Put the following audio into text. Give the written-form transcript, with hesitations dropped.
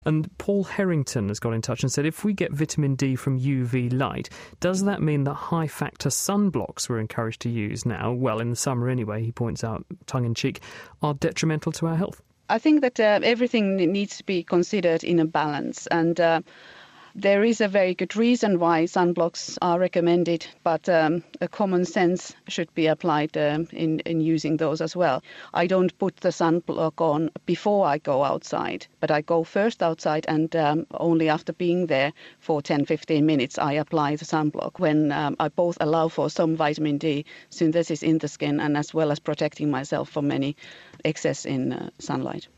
And Paul Harrington has got in touch and said, if we get vitamin D from UV light, does that mean that high-factor sunblocks we're encouraged to use now, well, in the summer anyway, he points out, tongue-in-cheek, are detrimental to our health? I think that everything needs to be considered in a balance, and there is a very good reason why sunblocks are recommended, but a common sense should be applied in using those as well. I don't put the sunblock on before I go outside, but I go first outside and only after being there for 10-15 minutes I apply the sunblock, when I both allow for some vitamin D synthesis in the skin and as well as protecting myself from any excess in sunlight.